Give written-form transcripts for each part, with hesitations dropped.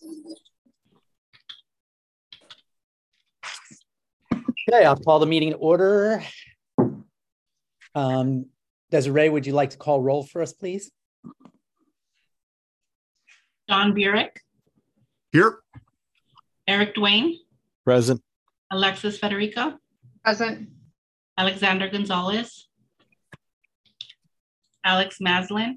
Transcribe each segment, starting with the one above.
Okay, I'll call the meeting to order. Desiree, would you like to call roll for us, please? John Burek. Here. Eric Dwayne. Present. Alexis Federico. Present. Alexander Gonzalez. Alex Maslin.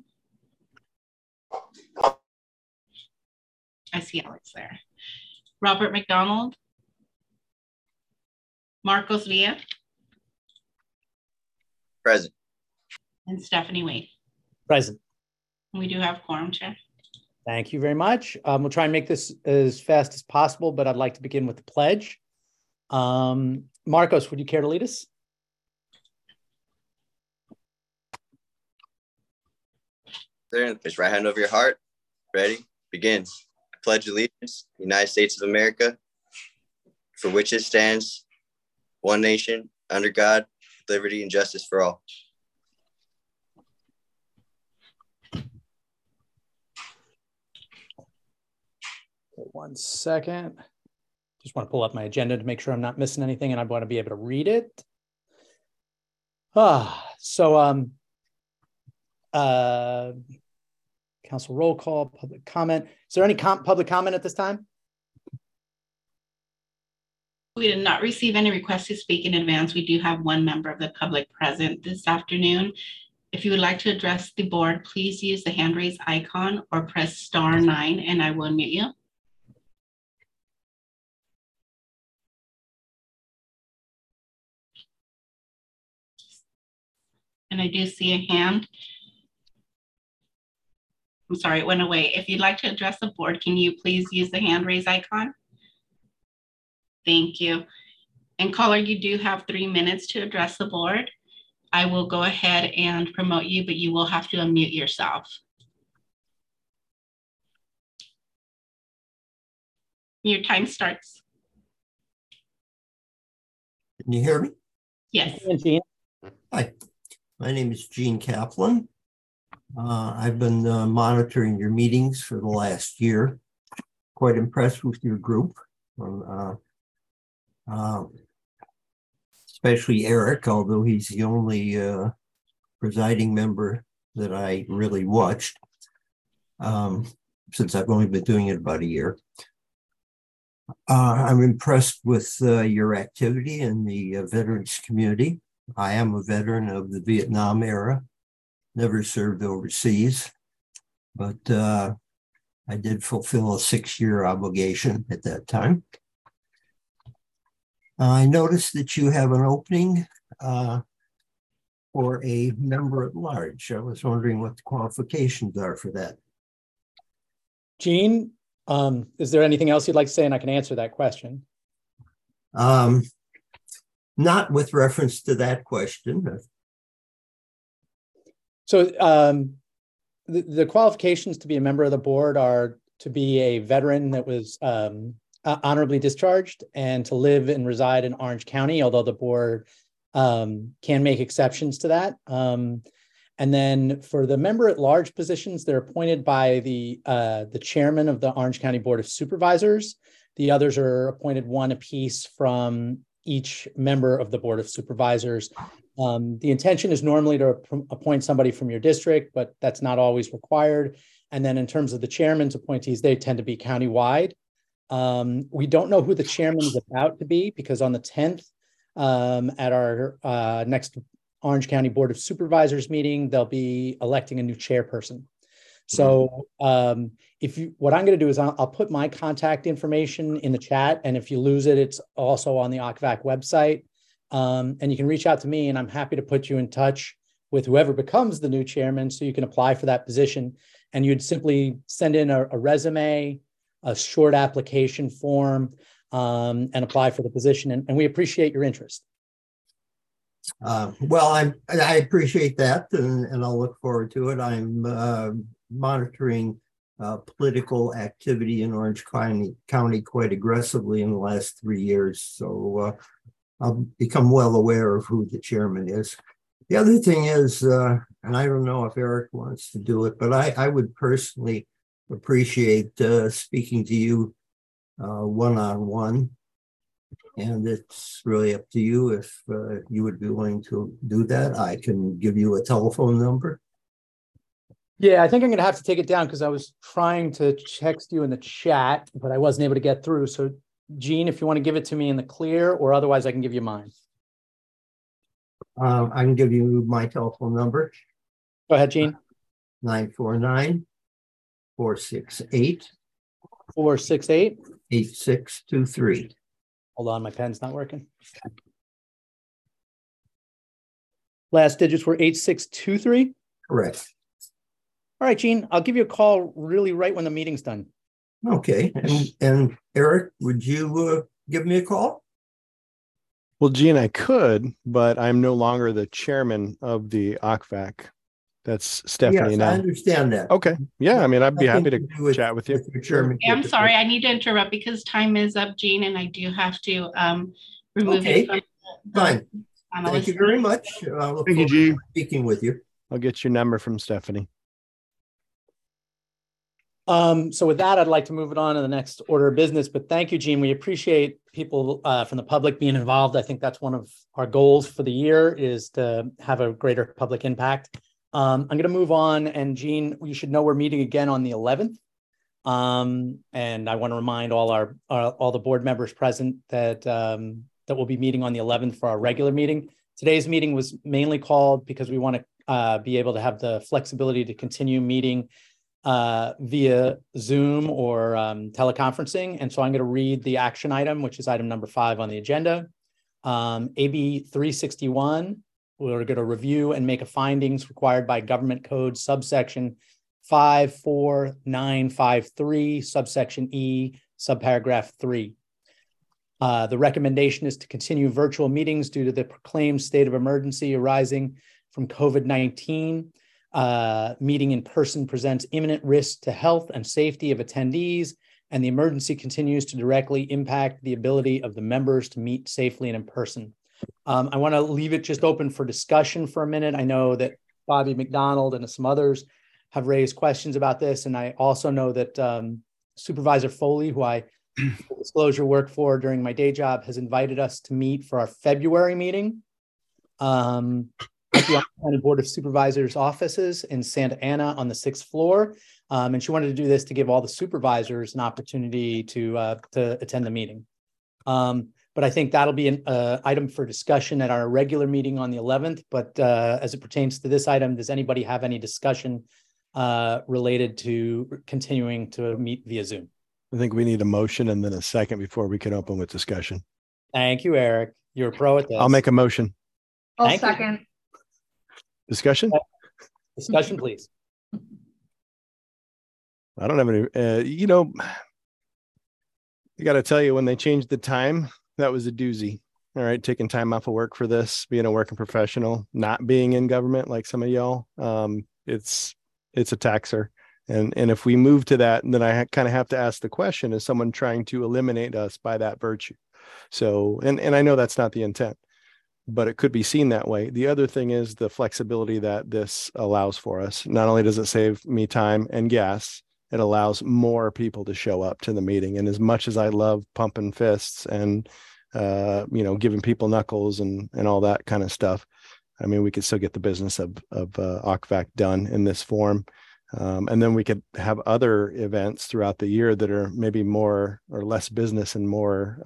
I see Alex there. Robert McDonald. Marcos Villa. Present. And Stephanie Wade. Present. We do have quorum, Chair. Thank you very much. We'll try and make this as fast as possible, but I'd like to begin with the pledge. Marcos, would you care to lead us? Place right hand over your heart. Ready? Begin. I pledge allegiance to the United States of America, for which it stands, one nation, under God, liberty and justice for all. One second. Just want to pull up my agenda to make sure I'm not missing anything, and I want to be able to read it. Council roll call, public comment. Is there any public comment at this time? We did not receive any requests to speak in advance. We do have one member of the public present this afternoon. If you would like to address the board, please use the hand raise icon or press *9 and I will unmute you. And I do see a hand. I'm sorry, it went away. If you'd like to address the board, can you please use the hand raise icon? Thank you. And caller, you do have 3 minutes to address the board. I will go ahead and promote you, but you will have to unmute yourself. Your time starts. Can you hear me? Yes. Hi, my name is Gene Kaplan. I've been monitoring your meetings for the last year. Quite impressed with your group. Especially Eric, although he's the only presiding member that I really watched since I've only been doing it about a year. I'm impressed with your activity in the veterans community. I am a veteran of the Vietnam era, never served overseas, but I did fulfill a 6-year obligation at that time. I noticed that you have an opening for a member at large. I was wondering what the qualifications are for that. Gene, is there anything else you'd like to say? And I can answer that question. Not with reference to that question. So the qualifications to be a member of the board are to be a veteran that was honorably discharged and to live and reside in Orange County, although the board can make exceptions to that. And then for the member at large positions, they're appointed by the chairman of the Orange County Board of Supervisors. The others are appointed one apiece from each member of the Board of Supervisors. The intention is normally to appoint somebody from your district, but that's not always required. And then in terms of the chairman's appointees, they tend to be countywide. We don't know who the chairman is about to be because on the 10th at our next Orange County Board of Supervisors meeting, they'll be electing a new chairperson. So what I'm going to do is I'll put my contact information in the chat, and if you lose it, it's also on the OCVAC website. And you can reach out to me, and I'm happy to put you in touch with whoever becomes the new chairman so you can apply for that position. And you'd simply send in a resume, a short application form, and apply for the position. And we appreciate your interest. Well, I appreciate that, and I'll look forward to it. I'm monitoring political activity in Orange County quite aggressively in the last 3 years, so I'll become well aware of who the chairman is. The other thing is, and I don't know if Eric wants to do it, but I would personally appreciate speaking to you one-on-one. And it's really up to you if you would be willing to do that. I can give you a telephone number. Yeah, I think I'm going to have to take it down because I was trying to text you in the chat, but I wasn't able to get through. So, Gene, if you want to give it to me in the clear, or otherwise I can give you mine. I can give you my telephone number. Go ahead, Gene. 949-468. 468. 8623. Hold on, my pen's not working. Last digits were 8623. Correct. All right, Gene, I'll give you a call really right when the meeting's done. Okay. And Eric, would you give me a call? Well, Gene, I could, but I'm no longer the chairman of the OCVAC. That's Stephanie Yes, now. I understand that. Okay. Yeah, I mean, I'd be happy to do chat with you. your chairman. I'm sorry, I need to interrupt because time is up, Gene, and I do have to remove Okay, you from fine. Thank you very much. Thank you, Gene. Speaking with you. I'll get your number from Stephanie. So with that, I'd like to move it on to the next order of business, but thank you, Gene. We appreciate people from the public being involved. I think that's one of our goals for the year is to have a greater public impact. I'm going to move on, and Gene, you should know we're meeting again on the 11th. And I want to remind all the board members present that that we'll be meeting on the 11th for our regular meeting. Today's meeting was mainly called because we want to be able to have the flexibility to continue meeting via Zoom or teleconferencing. And so I'm going to read the action item, which is item number 5 on the agenda. AB 361, we're going to review and make a findings required by Government Code subsection 54953, subsection E, subparagraph 3. The recommendation is to continue virtual meetings due to the proclaimed state of emergency arising from COVID-19. Meeting in person presents imminent risk to health and safety of attendees, and the emergency continues to directly impact the ability of the members to meet safely and in person. I want to leave it just open for discussion for a minute. I know that Bobby McDonald and some others have raised questions about this, and I also know that Supervisor Foley, who I disclosure work for during my day job, has invited us to meet for our February meeting at the County Board of Supervisors offices in Santa Ana on the 6th floor. And she wanted to do this to give all the supervisors an opportunity to attend the meeting. But I think that'll be an item for discussion at our regular meeting on the 11th. But as it pertains to this item, does anybody have any discussion related to continuing to meet via Zoom? I think we need a motion and then a second before we can open with discussion. Thank you, Eric. You're a pro at this. I'll make a motion. I'll second. Discussion? Discussion, please. I don't have any, you got to tell you, when they changed the time, that was a doozy. All right. Taking time off of work for this, being a working professional, not being in government like some of y'all. It's a taxer. And if we move to that, then I kind of have to ask the question, is someone trying to eliminate us by that virtue? So, and I know that's not the intent, but it could be seen that way. The other thing is the flexibility that this allows for us. Not only does it save me time and gas, it allows more people to show up to the meeting. And as much as I love pumping fists and, giving people knuckles and all that kind of stuff, I mean, we could still get the business of OCVAC done in this form. And then we could have other events throughout the year that are maybe more or less business and more,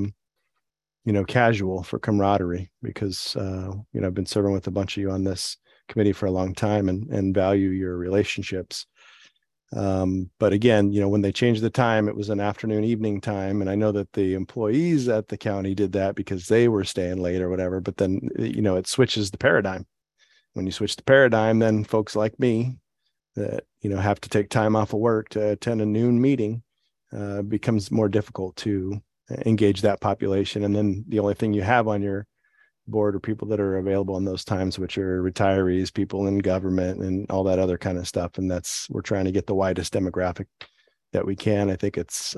casual for camaraderie, because, I've been serving with a bunch of you on this committee for a long time and value your relationships. But again, when they changed the time, it was an afternoon, evening time. And I know that the employees at the county did that because they were staying late or whatever, but then, it switches the paradigm. When you switch the paradigm, then folks like me that, have to take time off of work to attend a noon meeting, becomes more difficult to engage that population. And then the only thing you have on your board are people that are available in those times, which are retirees, people in government, and all that other kind of stuff. And we're trying to get the widest demographic that we can. I think it's,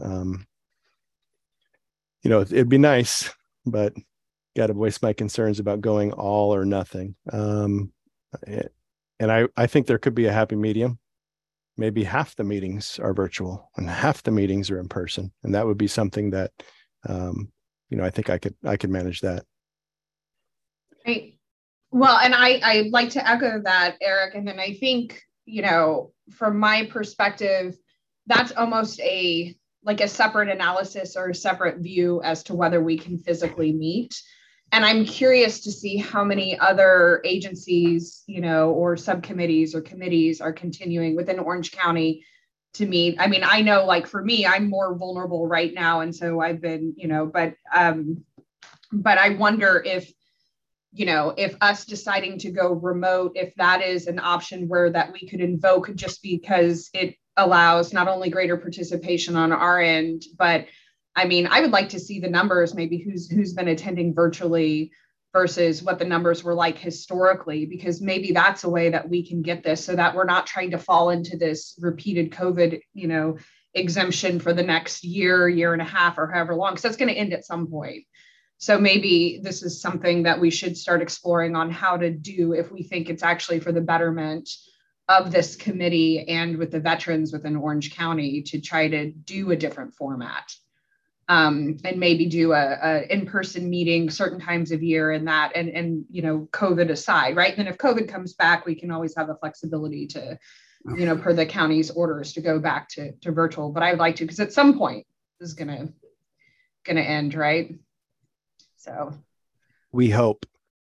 it'd be nice, but got to voice my concerns about going all or nothing. And I think there could be a happy medium. maybe half the meetings are virtual and half the meetings are in person. And that would be something that, I think I could manage that. Right. Well, and I'd like to echo that, Eric. And then I think, from my perspective, that's almost a separate analysis or a separate view as to whether we can physically meet. And I'm curious to see how many other agencies, or subcommittees or committees are continuing within Orange County to meet. I mean, I know, like, for me, I'm more vulnerable right now. And so I've been, but I wonder if us deciding to go remote, if that is an option where that we could invoke, just because it allows not only greater participation on our end, but I mean, I would like to see the numbers, maybe who's been attending virtually versus what the numbers were like historically, because maybe that's a way that we can get this so that we're not trying to fall into this repeated COVID, exemption for the next year and a half, or however long, because that's going to end at some point. So maybe this is something that we should start exploring on how to do if we think it's actually for the betterment of this committee and with the veterans within Orange County to try to do a different format. And maybe do a in-person meeting certain times of year and COVID aside, right? And then if COVID comes back, we can always have the flexibility to, per the county's orders, to go back to virtual. But I'd like to, because at some point this is gonna end, right? So we hope.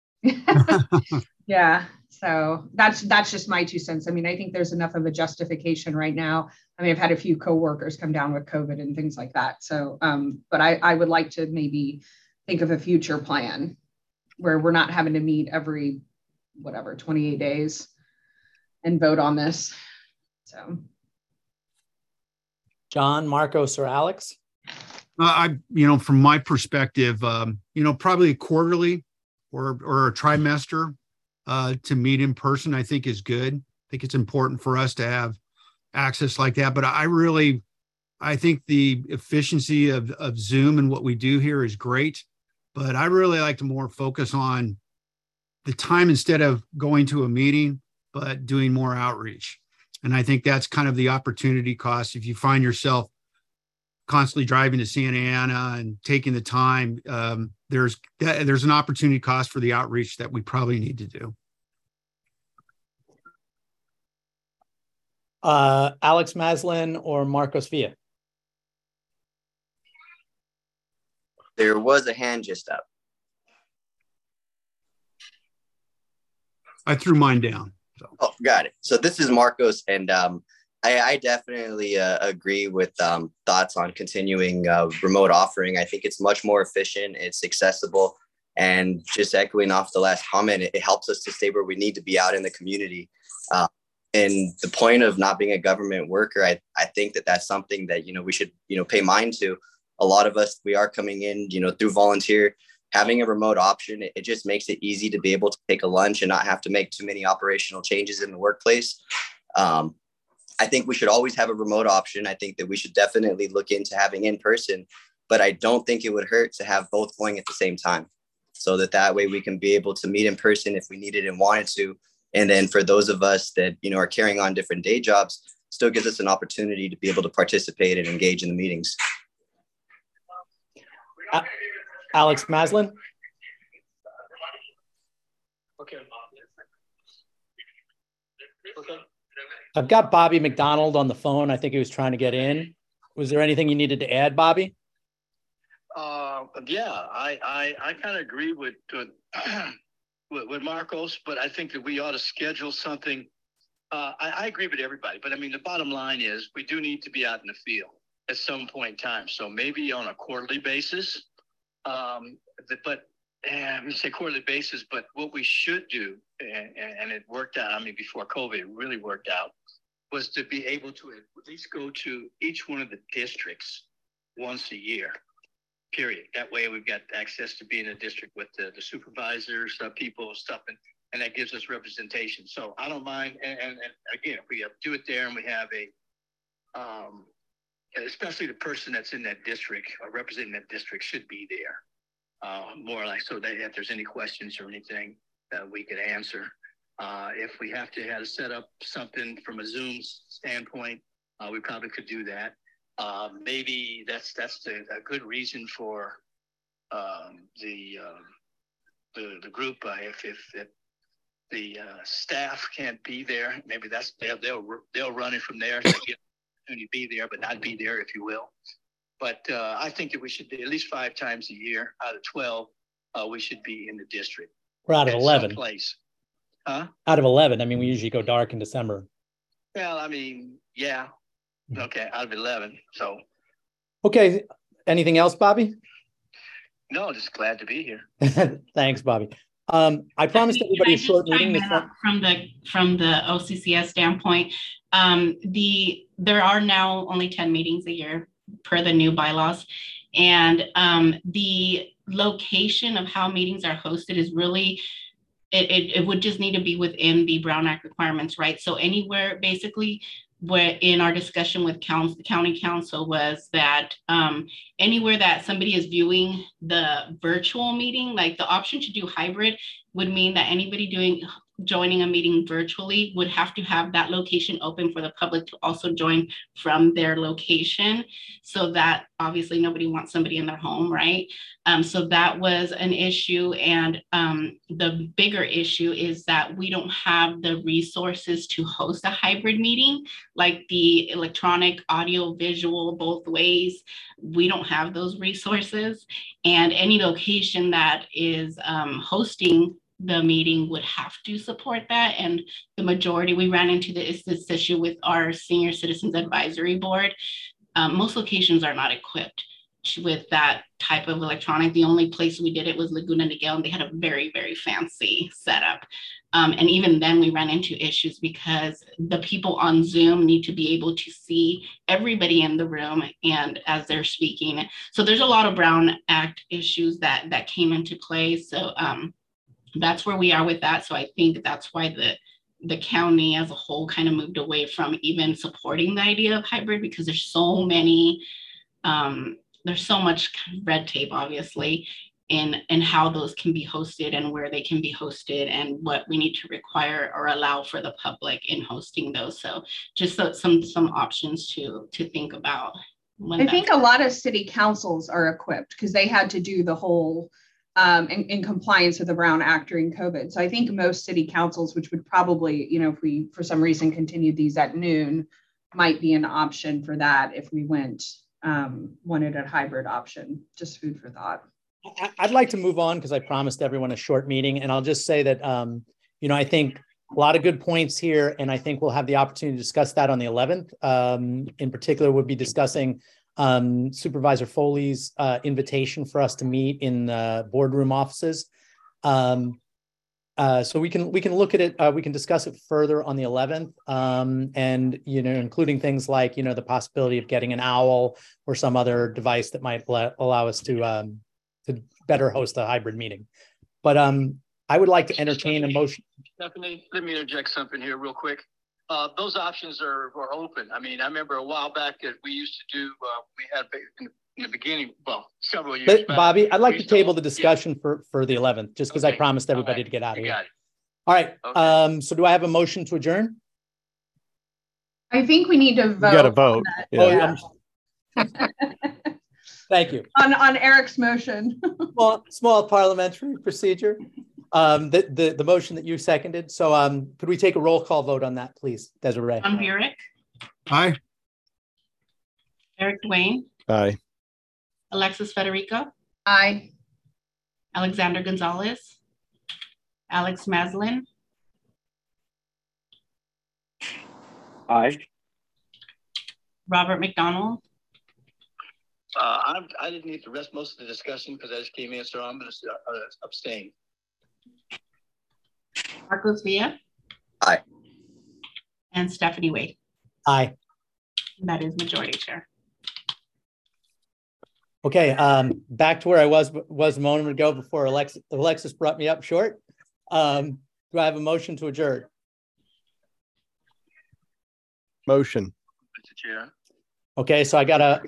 Yeah. So that's just my 2 cents. I mean, I think there's enough of a justification right now. I mean, I've had a few coworkers come down with COVID and things like that. So, but I would like to maybe think of a future plan where we're not having to meet every 28 days and vote on this. So, John, Marcos, or Alex? From my perspective, probably quarterly or a trimester to meet in person, I think is good. I think it's important for us to have access like that. But I think the efficiency of Zoom and what we do here is great. But I really like to more focus on the time instead of going to a meeting, but doing more outreach. And I think that's kind of the opportunity cost. If you find yourself constantly driving to Santa Ana and taking the time, there's an opportunity cost for the outreach that we probably need to do. Alex Maslin or Marcos Villa? There was a hand just up. I threw mine down. So. Oh, got it. So this is Marcos, and I definitely agree with thoughts on continuing remote offering. I think it's much more efficient. It's accessible. And just echoing off the last comment, it helps us to stay where we need to be out in the community. And the point of not being a government worker, I think that's something that, we should, pay mind to. A lot of us, we are coming in, through volunteer. Having a remote option, it just makes it easy to be able to take a lunch and not have to make too many operational changes in the workplace. I think we should always have a remote option. I think that we should definitely look into having in person, but I don't think it would hurt to have both going at the same time, so that way we can be able to meet in person if we needed and wanted to. And then for those of us that, are carrying on different day jobs, still gives us an opportunity to be able to participate and engage in the meetings. Alex Maslin? Okay. I've got Bobby McDonald on the phone. I think he was trying to get in. Was there anything you needed to add, Bobby? Yeah, I kind of agree with Marcos, but I think that we ought to schedule something. I agree with everybody, but I mean, the bottom line is we do need to be out in the field at some point in time. So maybe on a quarterly basis, I'm going to say quarterly basis, but what we should do, and it worked out, I mean, before COVID, it really worked out, was to be able to at least go to each one of the districts once a year, period. That way we've got access to be in a district with the supervisors, people, stuff, and that gives us representation. So I don't mind. And again, if we do it there and we have especially the person that's in that district or representing that district should be there, more or less, so that if there's any questions or anything that we could answer. If we have to have set up something from a Zoom standpoint, we probably could do that. Maybe that's a good reason for the group. If the staff can't be there, maybe they'll run it from there. So they get to be there, but not be there, if you will. But I think that we should be at least 5 times a year out of 12. We should be in the district. We're out of 11. Place. Huh? Out of 11. I mean, we usually go dark in December. Well, I mean, yeah. Okay, out of 11. So. Okay. Anything else, Bobby? No, just glad to be here. Thanks, Bobby. I promised everybody a short meeting. From the OCCS standpoint, there are now only 10 meetings a year per the new bylaws, and the location of how meetings are hosted is really it would just need to be within the Brown Act requirements, right? So anywhere, basically, where in our discussion with county council was that anywhere that somebody is viewing the virtual meeting, like the option to do hybrid would mean that anybody joining a meeting virtually would have to have that location open for the public to also join from their location. So that obviously nobody wants somebody in their home, right? So that was an issue. And the bigger issue is that we don't have the resources to host a hybrid meeting, like the electronic, audio, visual, both ways. We don't have those resources. And any location that is hosting the meeting would have to support that. And the majority, we ran into this issue with our Senior Citizens Advisory Board. Most locations are not equipped with that type of electronic. The only place we did it was Laguna Niguel, and they had a very, very fancy setup. And even then we ran into issues because the people on Zoom need to be able to see everybody in the room and as they're speaking. So there's a lot of Brown Act issues that came into play. So that's where we are with that. So I think that's why the county as a whole kind of moved away from even supporting the idea of hybrid, because there's so many, there's so much kind of red tape, obviously, in how those can be hosted and where they can be hosted and what we need to require or allow for the public in hosting those. So just some options to think about. I think a lot of city councils are equipped because they had to do the whole in compliance with the Brown Act during COVID. So I think most city councils, which would probably, if we for some reason continued these at noon, might be an option for that if we wanted a hybrid option. Just food for thought. I'd like to move on because I promised everyone a short meeting, and I'll just say that I think a lot of good points here, and I think we'll have the opportunity to discuss that on the 11th. In particular, we'll be discussing Supervisor Foley's invitation for us to meet in the boardroom offices. So we can look at it. We can discuss it further on the 11th, and including things like the possibility of getting an owl or some other device that might allow us to better host a hybrid meeting. But I would like to entertain a motion. Stephanie, let me interject something here real quick. Those options are open. I mean, I remember a while back that we used to do, we had in the beginning, well, several years back. Bobby, I'd like to table the discussion for the 11th, just because I promised everybody to get out of here. All right. Okay. So do I have a motion to adjourn? I think we need to vote. You got to vote. Yeah. Thank you. On Eric's motion. Small parliamentary procedure. The motion that you seconded. So could we take a roll call vote on that, please, Desiree? John Burek. Aye. Eric Dwayne. Aye. Alexis Federico. Aye. Alexander Gonzalez. Alex Maslin. Aye. Robert McDonald. I didn't need to rest most of the discussion because I just came in, so I'm going to abstain. Marcos Villa. Aye. And Stephanie Wade. Aye. That is majority, Chair. Okay, back to where I was a moment ago before Alexis brought me up short. Do I have a motion to adjourn? Motion. Mr. Chair. Okay, so I got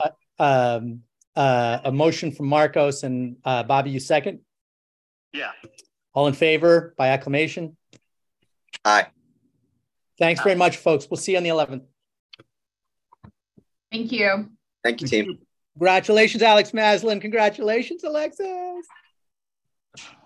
a motion from Marcos and Bobby, you second? Yeah. All in favor by acclamation? Aye. Thanks very much, folks. We'll see you on the 11th. Thank you. Thank you, team. Congratulations, Alex Maslin. Congratulations, Alexis.